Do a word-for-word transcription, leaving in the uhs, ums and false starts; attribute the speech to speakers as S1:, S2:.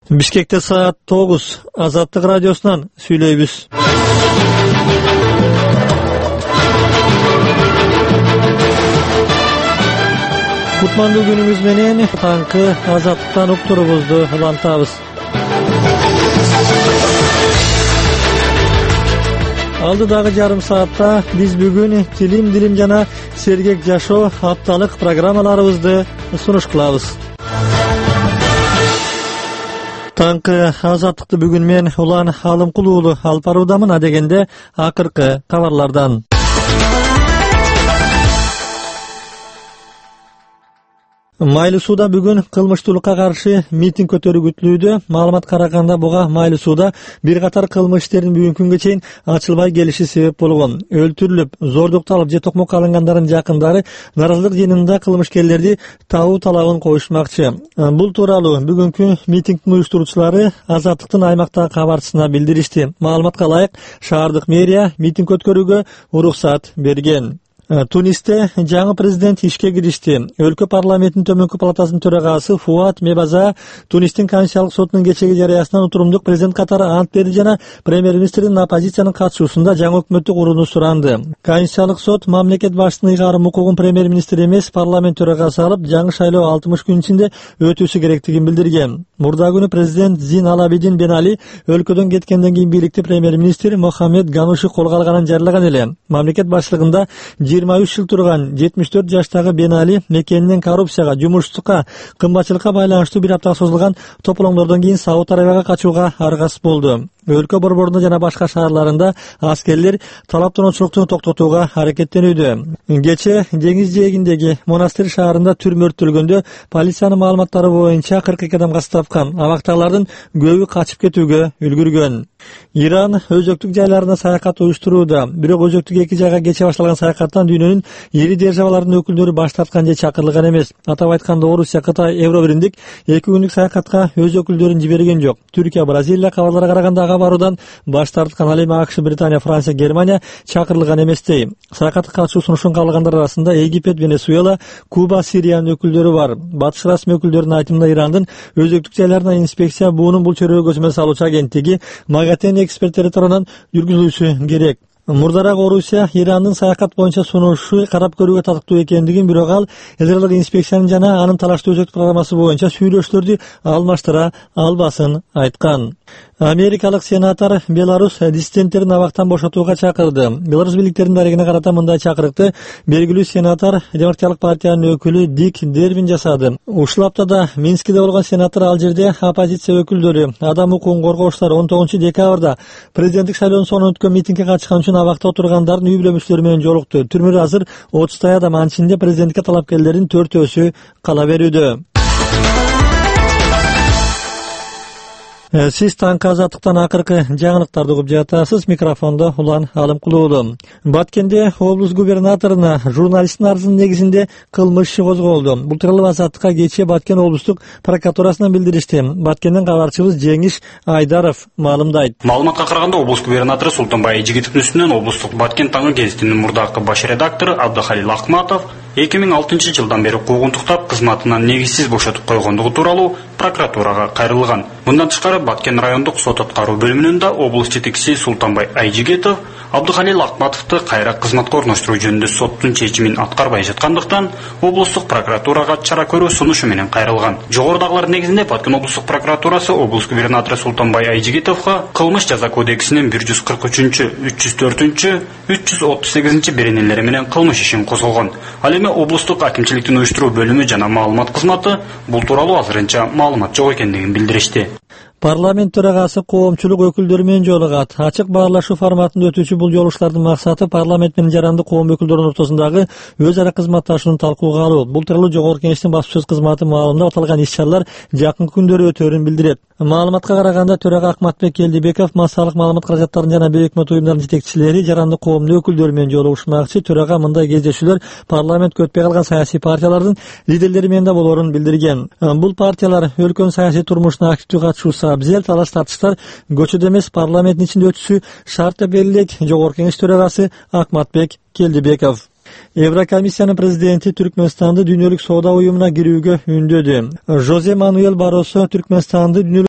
S1: Бишкекте саат тогуз. Азаттык радиосунан сүйлөйбүз. Кутмандуу күнүңүз менен таңкы азаттыктан уктурубузду улантабыз. Алдыдагы жарым саатта биз бүгүн тилим, дилим жана сергек жашоо апталык программаларыбызды сунуш кылабыз. Таңкы азаттыкты бүгүн мен Улан Алымкул уулу алып баруудамын. Адегенде акыркы кабарлардан. Майлуу сууда бүгүн кылмыштуулукка каршы митинг өтөрү күтүлүүдө. Маалымат караганда буга Майлуу сууда бир катар кылмыш иштердин бүгүнкү күнгө чейин ачылбай келиши себеп болгон. Өлтүрүлүп, зордукталып же токмокко алынгандардын жакындары наразылык жыйынында кылмышкерлерди табуу талабын коюшмакчы. Бул тууралуу бүгүнкү митингдин уюштуруучулары Азаттыктын аймактагы кабарчысына билдиришти. Маалыматка ылайык, шаардык мэрия митинг өткөрүүгө уруксат берген. Тунисте жаңы президент ишке киришти. Өлкө парламентинин төмөнкү палатасынын төрагасы Фуат Мебаза Тунистин Конституциялык сотунун кечеги жарыясынан утурумдук президент катары ант берди жана премьер-министрдин оппозициянын катышуусунда жаңы өкмөттү курууну суранды. Конституциялык сот мамлекет башчысынын ыйгарым укугун премьер-министр эмес, парламент төрагасы алып, жаңы шайлоо алтымыш күн ичинде өтүүсү керектигин билдирген. Мурда күнү президент Зин Алабидин Бен Али өлкөдөн кеткенден кийин бийликти премьер-министр Мохаммед Гануши колго алганын жарыялаган эле. Мамлекет башчылыгында жыйырма үч жыл турган жетимиш төрт жаштагы Бен Али мекенинен коррупцияга, жумушсуздукка, кымбатчылыкка байланыштуу бир аптага созулган тополоңдордон кийин Сауд Арабияга качууга аргасыз болду. Өлкө борборунда жана башка шаарларында аскерлер талаптануучулукту токтотууга аракеттенүүдө. Кече деңиз жээгиндеги Монастырь шаарында түрмө өрттөлгөндө полициянын маалыматтары боюнча кырк эки адам кас тапкан. Абактагылардын көбү качып кетүүгө үлгүргөн. Иран өзөктүк жайларына саякат уюштурууда. Бирок өзөктүк эки жайга кече башталган саякаттан дүйнөнүн ири державаларынын өкүлдөрү баш тарткан же чакырылган эмес. Атап айтканда Орусия, Кытай, Евробиримдик эки күндүк саякатка өз өкүлдөрүн жиберген жок. Түркия, Бразилия кабарларга караганда баруудан баш тарткан. Ал эми АКШ, Британия, Франция, Германия чакырылган эместей. Саякатка катышуу сунушун кабылгандар арасында Египет, Венесуэла, Куба, Сириянын өкүлдөрү бар. Батыш расмий өкүлдөрүнүн айтымында Ирандын өзөктүк жайларына инспекция буунун бул чөрөөгө көзөмөл салуучу агенттиги МАГАТЭ эксперттери тарабынан жүргүзүлүшү керек. Мурдараак Орусия Ирандын саякат боюнча сунушу карап көрүүгө татыктуу экендигин, бирок ал элдералык инспекциянын жана анын талаштуу өзөктүк программасы боюнча сүйлөшүүлөрдү алмаштыра албасын айткан. Америкалык сенатор Беларус диссиденттерин абактан бошотууга чакырды. Беларус бийликтеринин дарегине карата мындай чакырыкты белгилүү сенатор Демократиялык партиянын өкүлү Дик Дербин жасады. Ушул аптада Минскиде болгон сенатор ал жерде оппозиция өкүлдөрү, адам укугун коргоочулар он тогузунчу декабрда президенттик шайлоонун соңуна өткөн митингге катышкан үчүн абакта отургандардын үй бүлөмүчүлөрү менен жолукту. Түрмөдө азыр отуздай адам, анын ичинде президентке талапкерлердин төртөөсү кала берүүдө. Сиз таңкы азаттыктан акыркы жаңылыктарды угуп жатасыз. Микрофондо Улан Алымкул уулу. Баткенде облус губернаторуна журналисттин арызынын негизинде кылмыш иши козголду. Бул тууралуу Азаттыкка кечээ Баткен облустук прокуратурасынан билдиришти. Баткенден кабарчыбыз Жеңиш Айдаров маалымдайт.
S2: Маалыматка караганда облус губернатору Султанбай Айжигитовдун үстүнөн облустук Баткен таңы гезитинин мурдакы баш редактору Абдыхалил Акматов эки миң алтынчы жылдан бери куугунтуктап кызматынан негизсиз бошотуп койгондугу тууралуу прокуратурага кайрылган. Мындан тышкары Баткен райондук сот аткаруу бөлүмүнүн да облус жетекчиси Султанбай Айжигитов Абдыхалил Акматовду кайра кызматка орноштуруу жөнүндө соттун чечимин аткарбай жаткандыктан облустук прокуратурага чара көрүү сунушу менен кайрылган. Жогорудагылар негизинде Баткен облустук прокуратурасы облус губернатору Султанбай Айжигитовго кылмыш жаза кодексинин бир жүз кырк үчүнчү, үч жүз төртүнчү, үч жүз отуз сегизинчи беренелери менен кылмыш ишин козгогон. Ал эми облустук акимчиликтин уюштуруу бөлүмү жана маалымат кызматы бул тууралуу азырынча маалымат жок экендигин билдиришти.
S1: Парламент төрагасы коомчулук өкүлдөрү менен жолугат. Ачык баарлашуу форматында өтүүчү бул жолугуштардын максаты парламент менен жаранды коом өкүлдөрүнүн ортосундагы өз ара кызматташууну талкууга алуу. Бул тууралуу Жогорку Кеңештин баспасөз кызматы маалымдап, аталган иш-чаралар жакын күндөрү өтөөрүн билдирет. Маалыматка караганда төрага Акматбек Келдибеков массалык маалымат каражаттарын жана бейөкмөт уюмдардын жетекчилери жаранды коомдун өкүлдөрү менен жолугушмакчы. Төрага мындай кездешүүлөр парламентке өтпөй калган саясий партиялардын лидерлери менен да болоорун билдирген. Бул партиялар өлкөнүн саясий турмушуна активдүү катышуусу абзел, талаш тартыштар көчөдө эмес парламенттин ичинде өтүшү шарт деп белгилейт Жогорку Кеңеш төрагасы Акматбек Келдибеков. Еврокомиссиянын президенти Түркмөнстанды дүйнөлүк соода уюмуна кирүүгө үндөдү. Жозе Мануэл Баросо Түркмөнстанды